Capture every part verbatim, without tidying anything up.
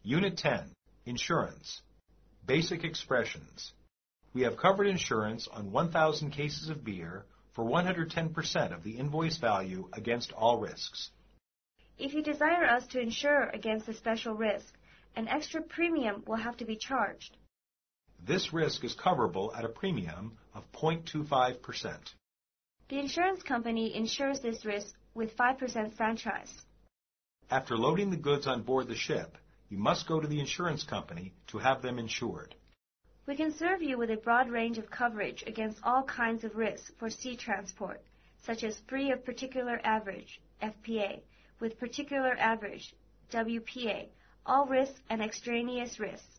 Unit ten, Insurance. Basic expressions. We have covered insurance on one thousand cases of beer for one hundred ten percent of the invoice value against all risks. If you desire us to insure against a special risk, an extra premium will have to be charged. This risk is coverable at a premium of zero point two five percent. The insurance company insures this risk with five percent franchise. After loading the goods on board the ship, you must go to the insurance company to have them insured. We can serve you with a broad range of coverage against all kinds of risks for sea transport, such as free of particular average, F P A, with particular average, W P A, all risks and extraneous risks.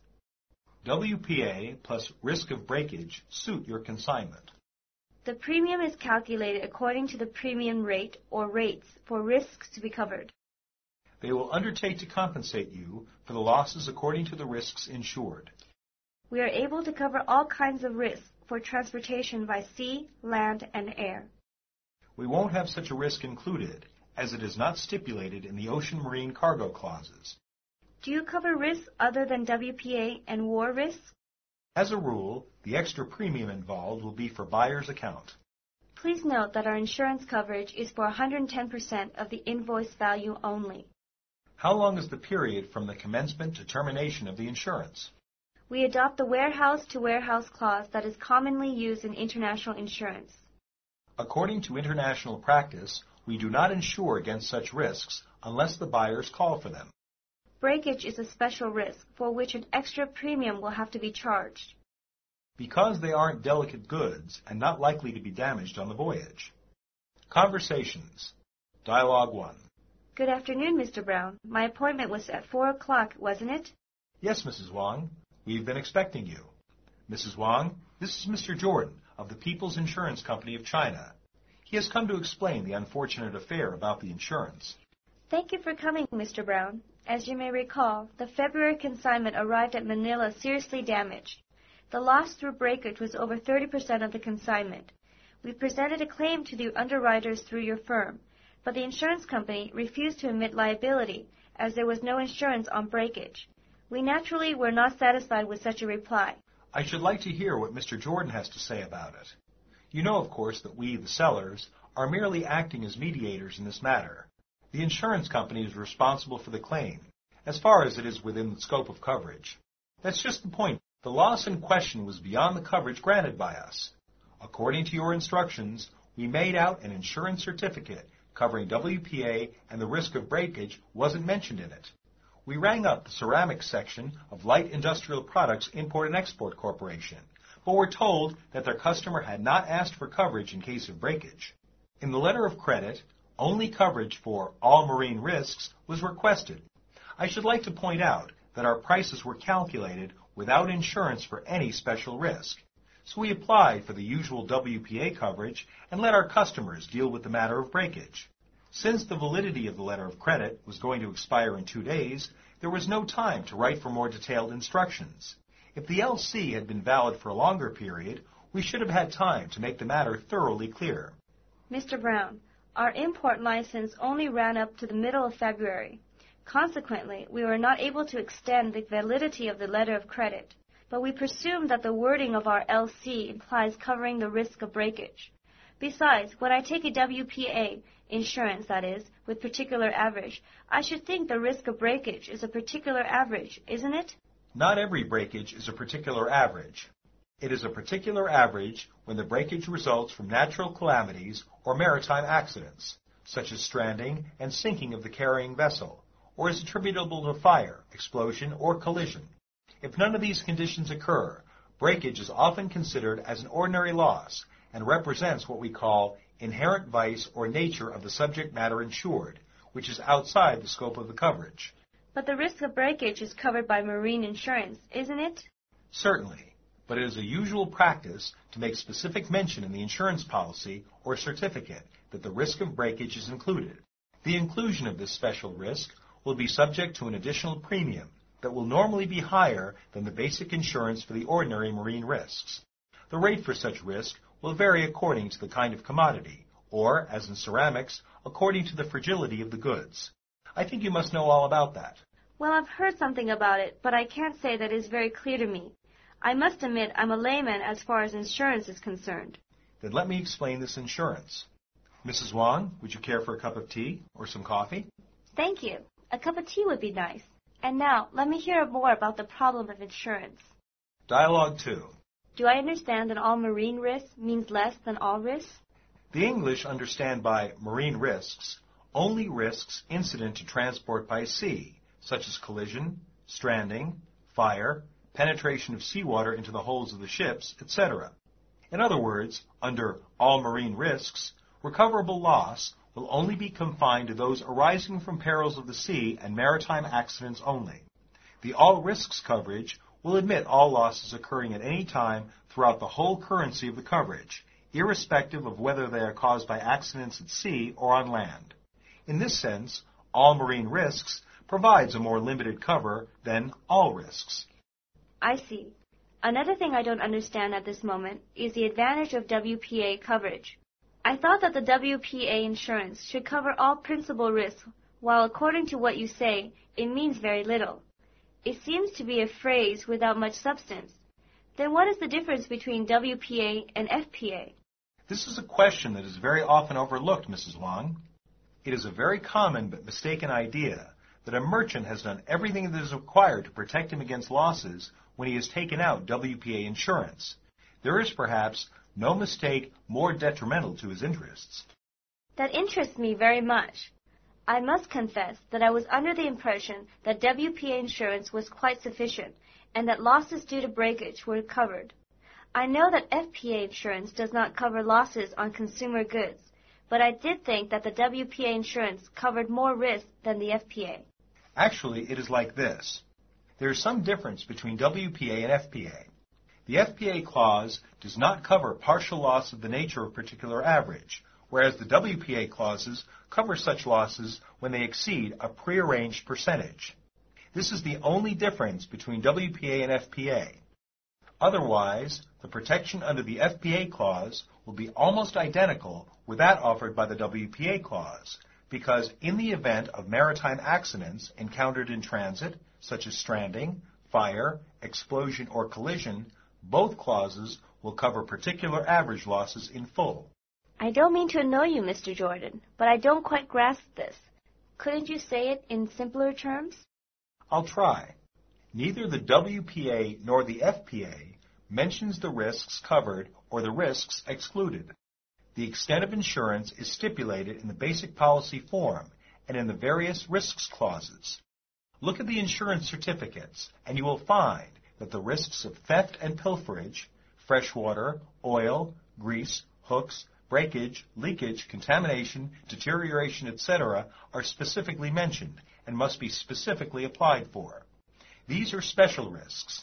W P A plus risk of breakage suit your consignment. The premium is calculated according to the premium rate or rates for risks to be covered. They will undertake to compensate you for the losses according to the risks insured. We are able to cover all kinds of risks for transportation by sea, land, and air. We won't have such a risk included, as it is not stipulated in the ocean marine cargo clauses. Do you cover risks other than W P A and war risks? As a rule, the extra premium involved will be for buyer's account. Please note that our insurance coverage is for one hundred ten percent of the invoice value only. How long is the period from the commencement to termination of the insurance? We adopt the warehouse-to-warehouse clause that is commonly used in international insurance. According to international practice, we do not insure against such risks unless the buyers call for them. Breakage is a special risk for which an extra premium will have to be charged. Because they aren't delicate goods and not likely to be damaged on the voyage. Conversations. Dialogue one. Good afternoon, Mister Brown. My appointment was at four o'clock, wasn't it? Yes, Missus Wang. We've been expecting you. Missus Wang, this is Mister Jordan of the People's Insurance Company of China. He has come to explain the unfortunate affair about the insurance. Thank you for coming, Mister Brown. As you may recall, the February consignment arrived at Manila seriously damaged. The loss through breakage was over thirty percent of the consignment. We presented a claim to the underwriters through your firm, but the insurance company refused to admit liability as there was no insurance on breakage. We naturally were not satisfied with such a reply. I should like to hear what Mister Jordan has to say about it. You know, of course, that we, the sellers, are merely acting as mediators in this matter. The insurance company is responsible for the claim, as far as it is within the scope of coverage. That's just the point. The loss in question was beyond the coverage granted by us. According to your instructions, we made out an insurance certificate covering W P A, and the risk of breakage wasn't mentioned in it. We rang up the ceramics section of Light Industrial Products Import and Export Corporation, but were told that their customer had not asked for coverage in case of breakage. In the letter of credit, only coverage for all marine risks was requested. I should like to point out that our prices were calculated without insurance for any special risk. So we applied for the usual W P A coverage and let our customers deal with the matter of breakage. Since the validity of the letter of credit was going to expire in two days, there was no time to write for more detailed instructions. If the L C had been valid for a longer period, we should have had time to make the matter thoroughly clear. Mister Brown, our import license only ran up to the middle of February. Consequently, we were not able to extend the validity of the letter of credit, but we presume that the wording of our L C implies covering the risk of breakage. Besides, when I take a W P A, insurance that is, with particular average, I should think the risk of breakage is a particular average, isn't it? Not every breakage is a particular average. It is a particular average when the breakage results from natural calamities or maritime accidents, such as stranding and sinking of the carrying vessel, or is attributable to fire, explosion, or collision. If none of these conditions occur, breakage is often considered as an ordinary loss and represents what we call inherent vice or nature of the subject matter insured, which is outside the scope of the coverage. But the risk of breakage is covered by marine insurance, isn't it? Certainly, but it is a usual practice to make specific mention in the insurance policy or certificate that the risk of breakage is included. The inclusion of this special risk will be subject to an additional premium that will normally be higher than the basic insurance for the ordinary marine risks. The rate for such risk will vary according to the kind of commodity, or, as in ceramics, according to the fragility of the goods. I think you must know all about that. Well, I've heard something about it, but I can't say that it's very clear to me. I must admit I'm a layman as far as insurance is concerned. Then let me explain this insurance. Missus Wong, would you care for a cup of tea or some coffee? Thank you. A cup of tea would be nice. And now, let me hear more about the problem of insurance. Dialogue two. Do I understand that all marine risks means less than all risks? The English understand by marine risks only risks incident to transport by sea, such as collision, stranding, fire, penetration of seawater into the holds of the ships, et cetera. In other words, under all marine risks, recoverable loss will only be confined to those arising from perils of the sea and maritime accidents only. The all risks coverage will admit all losses occurring at any time throughout the whole currency of the coverage, irrespective of whether they are caused by accidents at sea or on land. In this sense, all marine risks provides a more limited cover than all risks. I see. Another thing I don't understand at this moment is the advantage of W P A coverage. I thought that the W P A insurance should cover all principal risks, while according to what you say, it means very little. It seems to be a phrase without much substance. Then what is the difference between W P A and F P A? This is a question that is very often overlooked, Missus Long. It is a very common but mistaken idea that a merchant has done everything that is required to protect him against losses when he has taken out W P A insurance. There is perhaps no mistake more detrimental to his interests. That interests me very much. I must confess that I was under the impression that W P A insurance was quite sufficient and that losses due to breakage were covered. I know that F P A insurance does not cover losses on consumer goods, but I did think that the W P A insurance covered more risk than the F P A. Actually, it is like this. There is some difference between W P A and F P A. The F P A clause does not cover partial loss of the nature of particular average, whereas the W P A clauses cover such losses when they exceed a prearranged percentage. This is the only difference between W P A and F P A. Otherwise, the protection under the F P A clause will be almost identical with that offered by the W P A clause, because in the event of maritime accidents encountered in transit, such as stranding, fire, explosion, or collision, both clauses will cover particular average losses in full. I don't mean to annoy you, Mister Jordan, but I don't quite grasp this. Couldn't you say it in simpler terms? I'll try. Neither the W P A nor the F P A mentions the risks covered or the risks excluded. The extent of insurance is stipulated in the basic policy form and in the various risks clauses. Look at the insurance certificates, and you will find that the risks of theft and pilferage, freshwater, oil, grease, hooks, breakage, leakage, contamination, deterioration, et cetera are specifically mentioned and must be specifically applied for. These are special risks.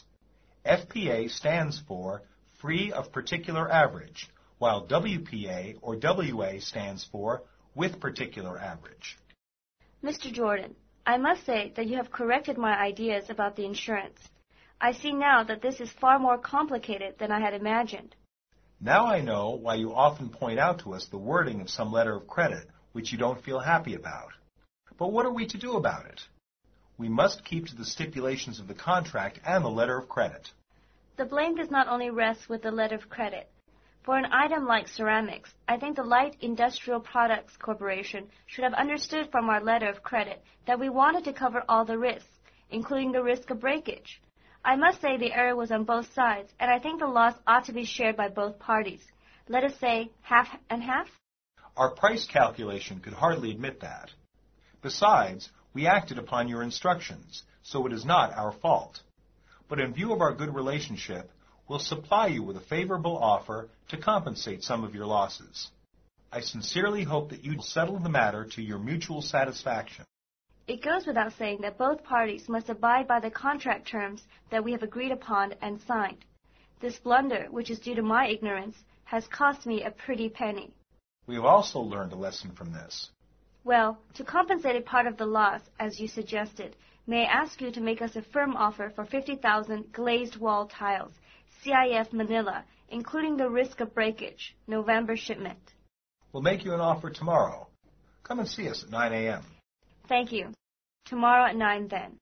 F P A stands for free of particular average, while W P A or W A stands for with particular average. Mister Jordan, I must say that you have corrected my ideas about the insurance. I see now that this is far more complicated than I had imagined. Now I know why you often point out to us the wording of some letter of credit which you don't feel happy about. But what are we to do about it? We must keep to the stipulations of the contract and the letter of credit. The blame does not only rest with the letter of credit. For an item like ceramics, I think the Light Industrial Products Corporation should have understood from our letter of credit that we wanted to cover all the risks, including the risk of breakage. I must say the error was on both sides, and I think the loss ought to be shared by both parties. Let us say half and half? Our price calculation could hardly admit that. Besides, we acted upon your instructions, so it is not our fault. But in view of our good relationship, we'll supply you with a favorable offer to compensate some of your losses. I sincerely hope that you will settle the matter to your mutual satisfaction. It goes without saying that both parties must abide by the contract terms that we have agreed upon and signed. This blunder, which is due to my ignorance, has cost me a pretty penny. We have also learned a lesson from this. Well, to compensate a part of the loss, as you suggested, may I ask you to make us a firm offer for fifty thousand glazed wall tiles, C I F Manila, including the risk of breakage, November shipment. We'll make you an offer tomorrow. Come and see us at nine a m Thank you. Tomorrow at nine then.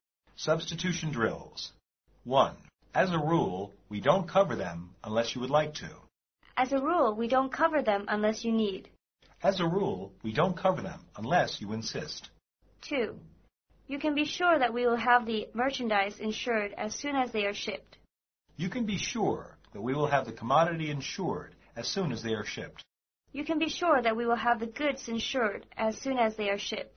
Substitution drills. one. As a rule, we don't cover them unless you would like to. As a rule, we don't cover them unless you need. As a rule, we don't cover them unless you insist. two. You can be sure that we will have the merchandise insured as soon as they are shipped. You can be sure that we will have the commodity insured as soon as they are shipped. You can be sure that we will have the goods insured as soon as they are shipped.